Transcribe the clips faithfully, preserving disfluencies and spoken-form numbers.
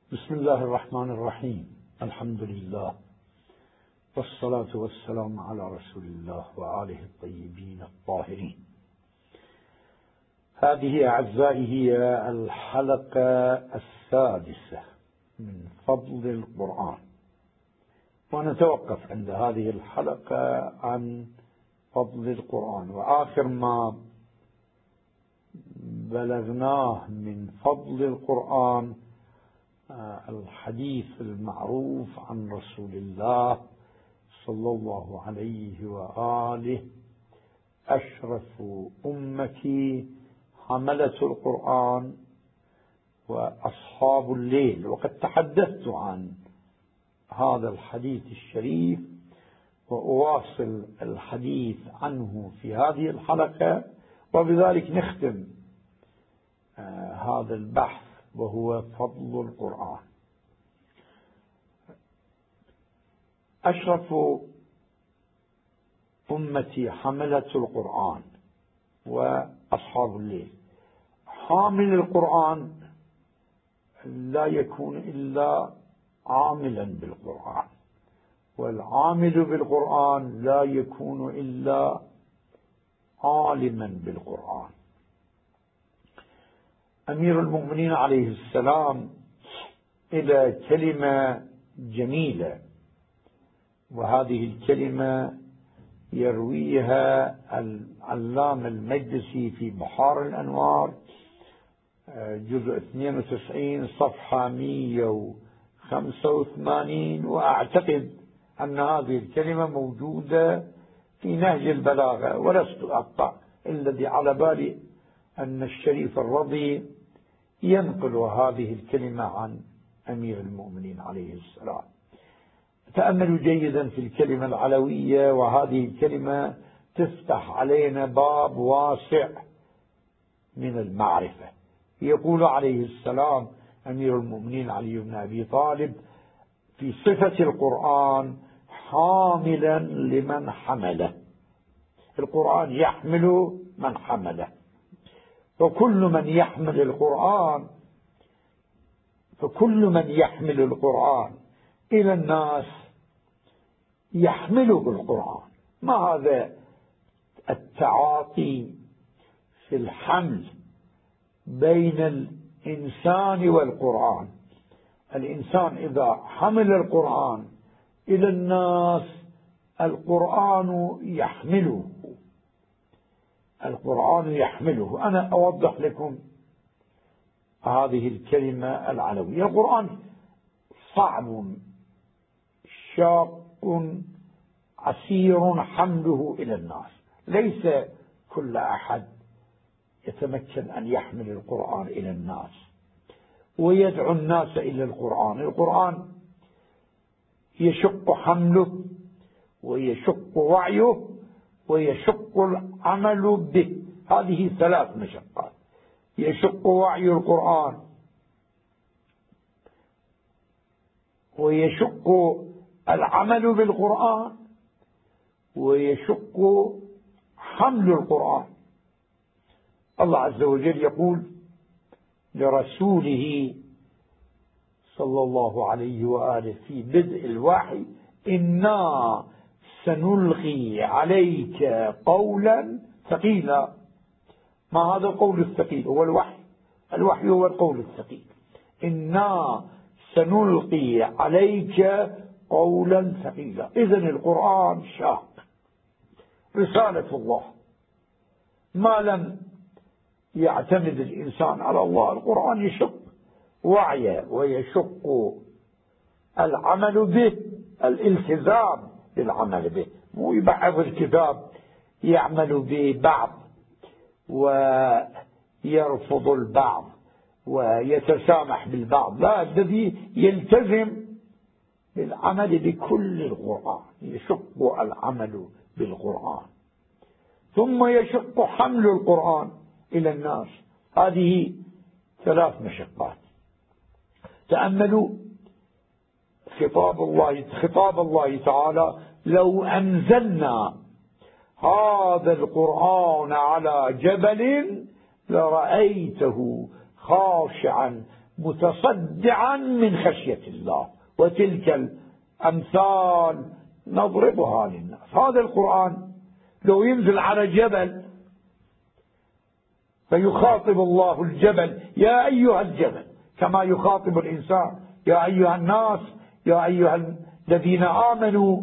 بسم الله الرحمن الرحيم. الحمد لله والصلاة والسلام على رسول الله وآله الطيبين الطاهرين. هذه أعزائي هي الحلقة السادسة من فضل القرآن، ونتوقف عند هذه الحلقة عن فضل القرآن. وآخر ما بلغناه من فضل القرآن الحديث المعروف عن رسول الله صلى الله عليه وآله: أشرف أمتي حملة القرآن وأصحاب الليل. وقد تحدثت عن هذا الحديث الشريف وأواصل الحديث عنه في هذه الحلقة، وبذلك نختم آه هذا البحث وهو فضل القرآن. أشرف أمتي حملة القرآن وأصحاب الليل. حامل القرآن لا يكون إلا عاملا بالقرآن، والعامل بالقرآن لا يكون إلا عالما بالقرآن. أمير المؤمنين عليه السلام إلى كلمة جميلة، وهذه الكلمة يرويها العلامة المجلسي في بحار الأنوار جزء اثنين وتسعين صفحة مئة وخمسة وثمانين، وأعتقد أن هذه الكلمة موجودة في نهج البلاغة، ولست أقطع الذي على بالي أن الشريف الرضي ينقل هذه الكلمة عن أمير المؤمنين عليه السلام. تأملوا جيدا في الكلمة العلوية، وهذه الكلمة تفتح علينا باب واسع من المعرفة. يقول عليه السلام أمير المؤمنين علي بن أبي طالب في صفة القرآن: حاملا لمن حمله. القرآن يحمل من حمله، فكل من يحمل القرآن فكل من يحمل القرآن إلى الناس يحمله القرآن. ما هذا التعاطي في الحمل بين الإنسان والقرآن؟ الإنسان إذا حمل القرآن إلى الناس القرآن يحمله القرآن يحمله. أنا أوضح لكم هذه الكلمة العلوية. القرآن صعب شاق عسير حمله إلى الناس، ليس كل أحد يتمكن أن يحمل القرآن إلى الناس ويدعو الناس إلى القرآن. القرآن يشق حمله ويشق وعيه ويشق العمل به. هذه ثلاث مشقات: يشق وعي القرآن، ويشق العمل بالقرآن، ويشق حمل القرآن. الله عز وجل يقول لرسوله صلى الله عليه وآله في بدء الوحي: إنا سنلقي عليك قولا ثقيلا. ما هذا القول الثقيل؟ هو الوحي. الوحي هو القول الثقيل. إنا سنلقي عليك قولا ثقيلا. إذن القرآن شاق، رسالة الله. ما لم يعتمد الإنسان على الله، القرآن يشق وعيه ويشق العمل به، الالتزام بالعمل به، مو يبعض الكتاب يعمل به بعض ويرفض البعض ويتسامح بالبعض. لا، الذي يلتزم بالعمل بكل القرآن. يشق العمل بالقرآن، ثم يشق حمل القرآن إلى الناس. هذه ثلاث مشقات. تأملوا خطاب الله خطاب الله تعالى: لو أنزلنا هذا القرآن على جبل لرأيته خاشعا متصدعا من خشية الله. وتلك الأمثال نضربها للناس. هذا القرآن لو ينزل على جبل فيخاطب الله الجبل: يا أيها الجبل، كما يخاطب الإنسان: يا أيها الناس، يا أيها الذين آمنوا،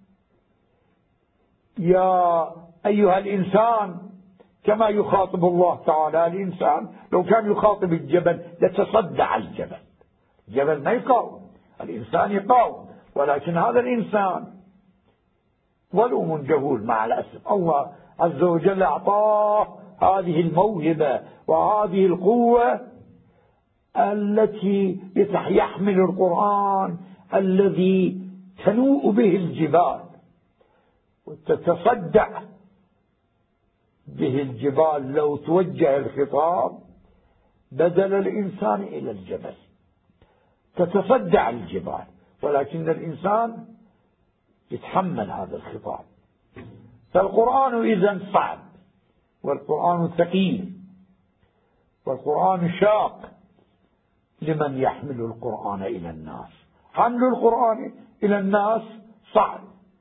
يا أيها الإنسان، كما يخاطب الله تعالى الإنسان. لو كان يخاطب الجبل لتصدع الجبل. الجبل ما يقاوم، الإنسان يقاوم، ولكن هذا الإنسان ظلوم جهول مع الأسف. الله عز وجل أعطاه هذه الموهبة وهذه القوة التي يحمل القرآن الذي تنوء به الجبال وتتصدع به الجبال لو توجه الخطاب بدل الإنسان إلى الجبل. تتصدع الجبال، ولكن الإنسان يتحمل هذا الخطاب. فالقرآن إذن صعب، والقرآن ثقيل، والقرآن شاق لمن يحمل القرآن إلى الناس. حمل القرآن إلى الناس صعب.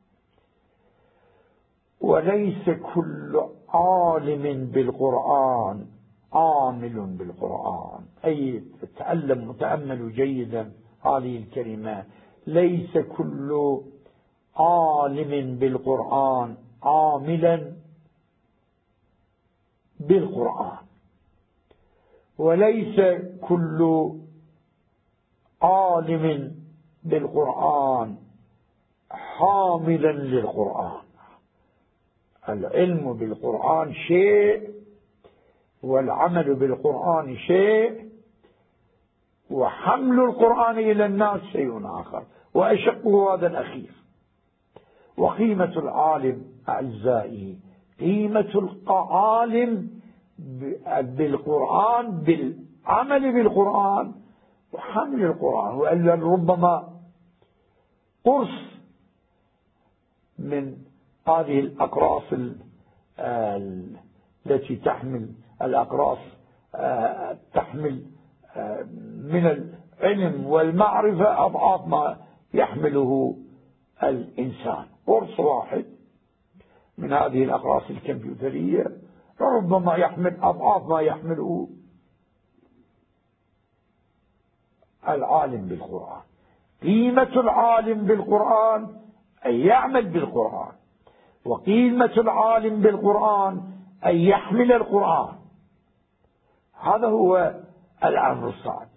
وليس كل عالم بالقرآن عامل بالقرآن. أي تألم وتأملوا جيدا هذه الكلمة: ليس كل عالم بالقرآن عاملا بالقرآن، وليس كل عالم بالقرآن حاملا للقرآن. العلم بالقرآن شيء، والعمل بالقرآن شيء، وحمل القرآن إلى الناس شيء آخر، وأشقه هذا الأخير. وقيمة العالم أعزائي، قيمة العالم بالقرآن، بالعمل بالقرآن وحمل القرآن. وإلا ربما قرص من هذه الأقراص التي تحمل الأقراص تحمل من العلم والمعرفة أضعاف ما يحمله الإنسان. قرص واحد من هذه الأقراص الكمبيوترية ربما يحمل أضعاف ما يحمله العالم بالقرآن. قيمة العالم بالقرآن أن يعمل بالقرآن، وقيمة العالم بالقرآن أن يحمل القرآن. هذا هو الأمر الصعب.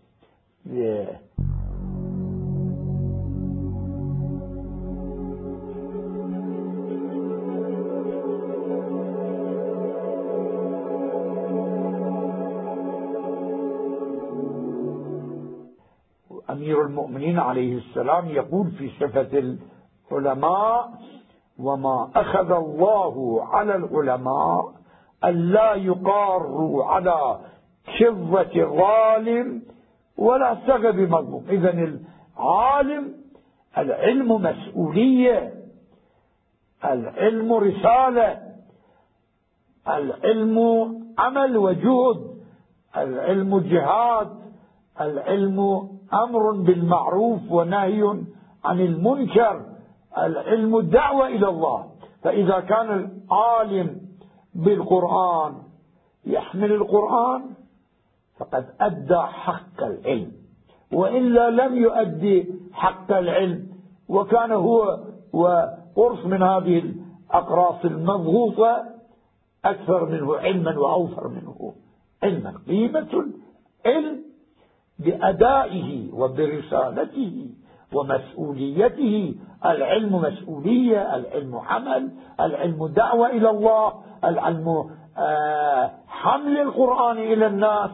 أمير المؤمنين عليه السلام يقول في صفة العلماء: وما أخذ الله على العلماء ألا يقاروا على شظة ظالم ولا سغب مظلوم. إذن العالم العلم مسؤولية، العلم رسالة، العلم عمل وجهد، العلم جهاد، العلم أمر بالمعروف ونهي عن المنكر، العلم دعوة إلى الله. فإذا كان العالم بالقرآن يحمل القرآن فقد أدى حق العلم، وإلا لم يؤدي حق العلم، وكان هو وقرص من هذه الأقراص المضغوطة أكثر منه علما وأوفر منه علما. قيمة العلم بأدائه وبرسالته ومسؤوليته. العلم مسؤولية، العلم عمل، العلم دعوة إلى الله، العلم حمل القرآن إلى الناس.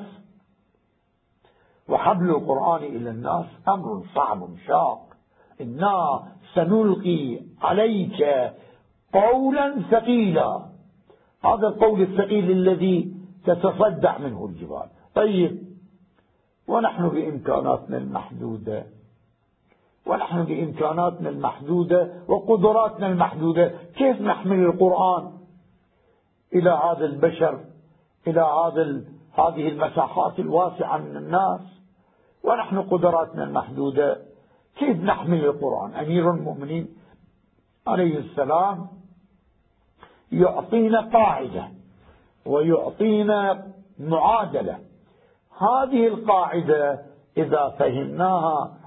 وحمل القرآن إلى الناس أمر صعب شاق. إنا سنلقي عليك قولا ثقيلا. هذا القول الثقيل الذي تتصدع منه الجبال. طيب، ونحن بإمكاناتنا المحدودة ونحن بإمكاناتنا المحدودة وقدراتنا المحدودة كيف نحمل القرآن إلى هذا البشر، إلى هذا هذه المساحات الواسعة من الناس؟ ونحن قدراتنا المحدودة كيف نحمل القرآن؟ أمير المؤمنين عليه السلام يعطينا قاعدة ويعطينا معادلة. هذه القاعدة إذا فهمناها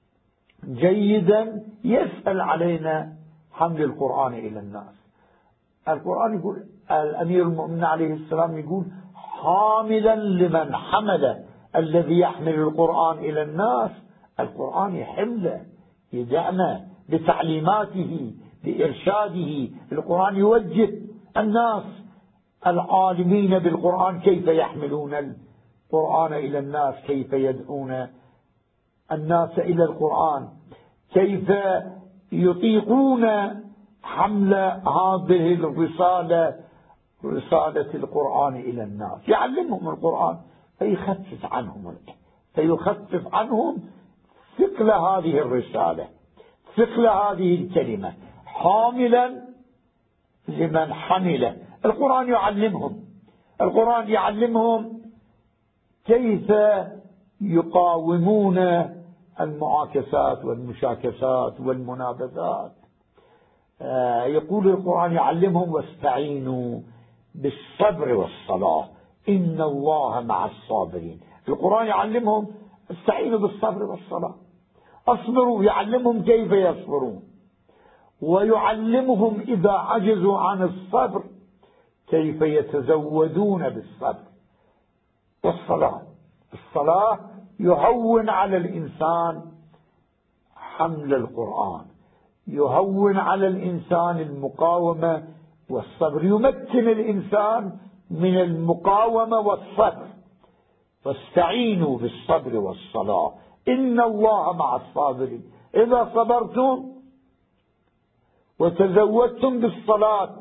جيدا يسهل علينا حمل القرآن إلى الناس. القرآن يقول، الأمير المؤمنين عليه السلام يقول: حاملا لمن حمل، الذي يحمل القرآن إلى الناس القرآن يحمله، يدعنا بتعليماته بإرشاده. القرآن يوجه الناس العالمين بالقرآن كيف يحملون القرآن إلى الناس، كيف يدعون الناس إلى القرآن، كيف يطيقون حمل هذه الرسالة، رسالة القرآن إلى الناس. يعلمهم القرآن فيخفف عنهم فيخفف عنهم ثقل هذه الرسالة، ثقل هذه الكلمة. حاملا لمن حمله، القرآن يعلمهم القرآن يعلمهم كيف يقاومون المعاكسات والمشاكسات والمنابذات. آه يقول القرآن يعلمهم: واستعينوا بالصبر والصلاة إن الله مع الصابرين. القرآن يعلمهم: استعينوا بالصبر والصلاة، أصبروا. يعلمهم كيف يصبرون، ويعلمهم إذا عجزوا عن الصبر كيف يتزودون بالصبر والصلاة. الصلاة يهون على الإنسان حمل القرآن، يهون على الإنسان المقاومة والصبر، يمكن الإنسان من المقاومة والصبر. فاستعينوا بالصبر والصلاة إن الله مع الصابرين. إذا صبرتم وتزودتم بالصلاة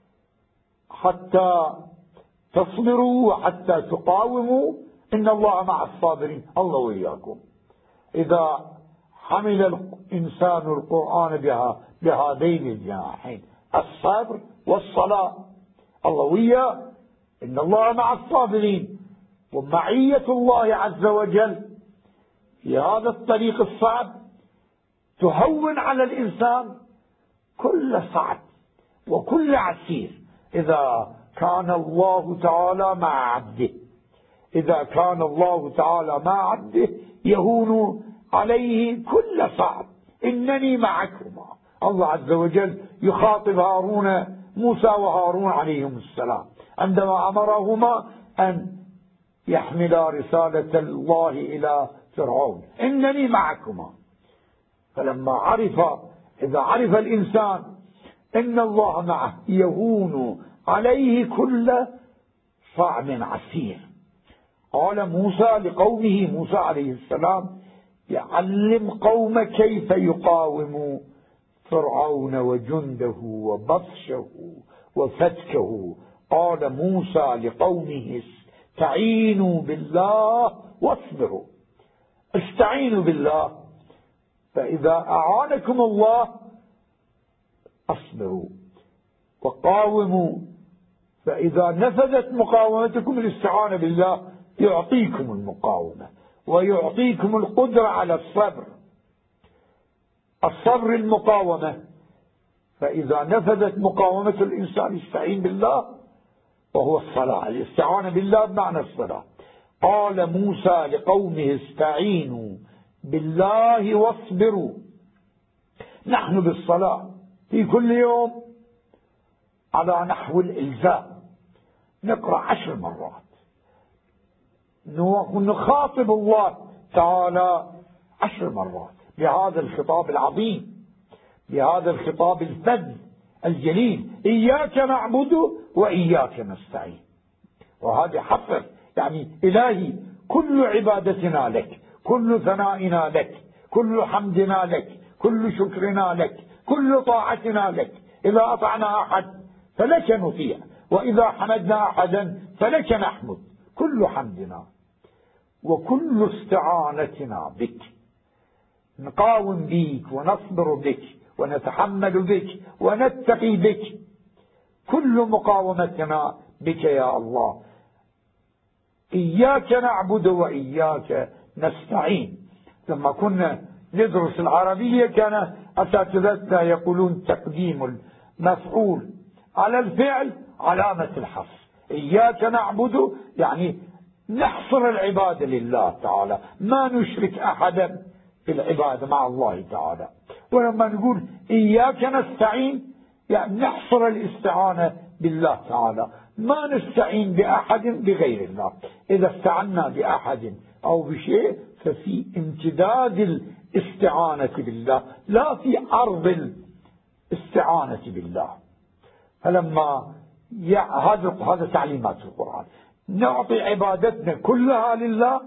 حتى تصبروا وحتى تقاوموا، إن الله مع الصابرين، الله وإياكم. إذا حمل الإنسان القرآن بها بهذين الجناحين، الصبر والصلاة، الله وإياه، إن الله مع الصابرين. ومعية الله عز وجل في هذا الطريق الصعب تهون على الإنسان كل صعب وكل عسير. إذا كان الله تعالى مع عبده إذا كان الله تعالى مع عبده يهون عليه كل صعب. إنني معكما. الله عز وجل يخاطب هارون موسى وهارون عليهم السلام عندما أمرهما أن يحملا رسالة الله إلى فرعون: إنني معكما. فلما عرف إذا عرف الإنسان إن الله معه يهون عليه كل صعب عسير. قال موسى لقومه، موسى عليه السلام يعلم قوم كيف يقاوموا فرعون وجنده وبطشه وفتكه. قال موسى لقومه: استعينوا بالله واصبروا. استعينوا بالله، فإذا أعانكم الله أصبروا وقاوموا، فإذا نفذت مقاومتكم الاستعانة بالله يعطيكم المقاومة ويعطيكم القدرة على الصبر. الصبر المقاومة، فإذا نفذت مقاومة الإنسان يستعين بالله، وهو الصلاة. الاستعانة بالله بمعنى الصلاة. قال موسى لقومه: استعينوا بالله واصبروا. نحن بالصلاة في كل يوم على نحو الإلزام نقرأ عشر مرات، نخاطب الله تعالى عشر مرات بهذا الخطاب العظيم، بهذا الخطاب الفذ الجليل: إياك نعبد وإياك نستعين. وهذا حصر، يعني إلهي كل عبادتنا لك، كل ثنائنا لك، كل حمدنا لك، كل شكرنا لك، كل طاعتنا لك. إذا أطعنا أحد فلك نطيع، وإذا حمدنا أحدا فلك نحمد. كل حمدنا وكل استعانتنا بك، نقاوم بك ونصبر بك ونتحمل بك ونتقي بك. كل مقاومتنا بك يا الله. إياك نعبد وإياك نستعين. لما كنا ندرس العربية كان أساتذتنا يقولون تقديم المفعول على الفعل علامة الحصر. إياك نعبد يعني نحصر العبادة لله تعالى، ما نشرك أحدا بالعبادة مع الله تعالى. ولما نقول إياك نستعين يعني نحصر الاستعانة بالله تعالى، ما نستعين بأحد بغير الله. إذا استعنا بأحد أو بشيء ففي امتداد الاستعانة بالله لا في عرض الاستعانة بالله. فلما هذا هذا تعليمات القرآن، نعطي عبادتنا كلها لله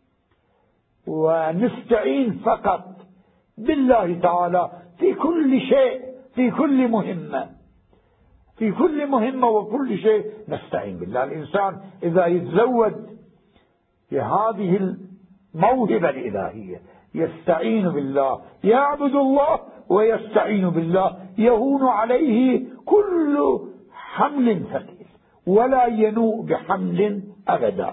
ونستعين فقط بالله تعالى في كل شيء، في كل مهمة، في كل مهمة وكل شيء نستعين بالله. الإنسان إذا يتزود بهذه الموهبة الإلهية يستعين بالله، يعبد الله ويستعين بالله، يهون عليه كل حمل ثقيل ولا ينوء بحمل أبدا.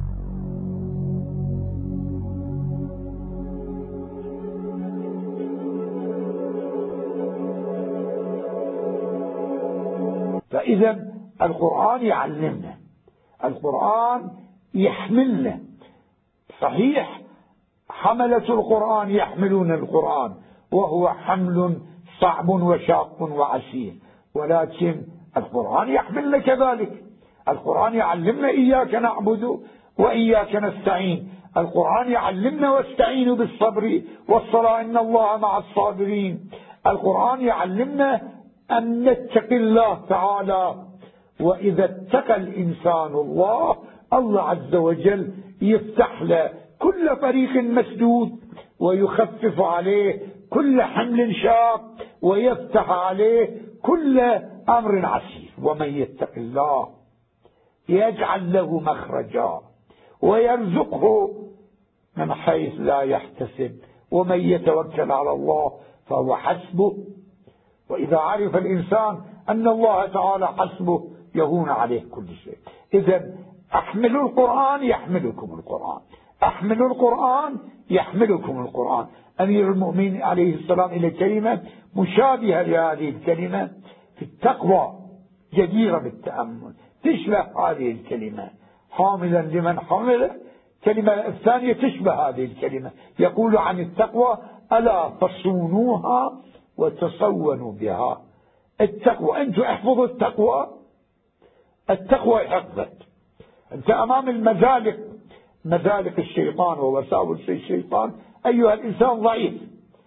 فإذا القرآن يعلمنا، القرآن يحملنا. صحيح حملة القرآن يحملون القرآن وهو حمل صعب وشاق وعسير، ولكن القرآن يحملنا كذلك. القرآن يعلمنا إياك نعبد وإياك نستعين. القرآن يعلمنا واستعينوا بالصبر والصلاة إن الله مع الصابرين. القرآن يعلمنا أن نتقي الله تعالى، وإذا اتقى الإنسان الله الله عز وجل يفتح له كل طريق مسدود ويخفف عليه كل حمل شاق ويفتح عليه كل أمر عسير. ومن يتق الله يجعل له مخرجا ويرزقه من حيث لا يحتسب ومن يتوكل على الله فهو حسبه. وإذا عرف الإنسان أن الله تعالى حسبه يهون عليه كل شيء. إذن احملوا القرآن يحملكم القرآن، احملوا القرآن يحملكم القرآن. أمير المؤمنين عليه السلام إلى كلمة مشابهة لهذه الكلمة في التقوى جديرة بالتأمل، تشبه هذه الكلمة حاملا لمن حمل. كلمة الثانية تشبه هذه الكلمة، يقول عن التقوى ألا تصونوها وتصونوا بها. التقوى أنت احفظوا التقوى، التقوى يحفظك. أنت أمام المزالق، مزالق الشيطان ووساوس الشيطان أيها الإنسان ضعيف،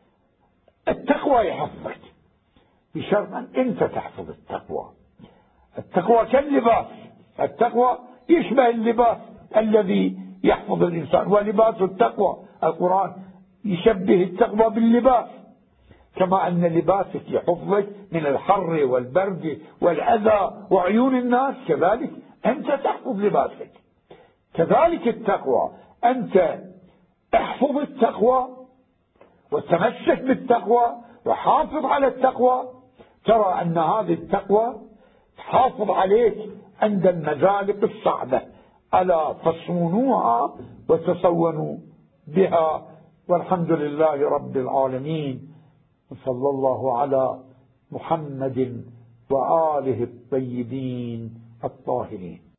التقوى يحفظك بشرط أن أنت تحفظ التقوى. التقوى كاللباس، التقوى يشبه اللباس الذي يحفظ الإنسان، ولباس التقوى القرآن يشبه التقوى باللباس، كما أن لباسك يحفظك من الحر والبرد والأذى وعيون الناس، كذلك أنت تحفظ لباسك. كذلك التقوى، أنت احفظ التقوى وتمسك بالتقوى وحافظ على التقوى، ترى أن هذه التقوى تحافظ عليك عند المزالق الصعبة. ألا تصونوها وتصونوا بها. والحمد لله رب العالمين، وصلى الله على محمد وآله الطيبين الطاهرين.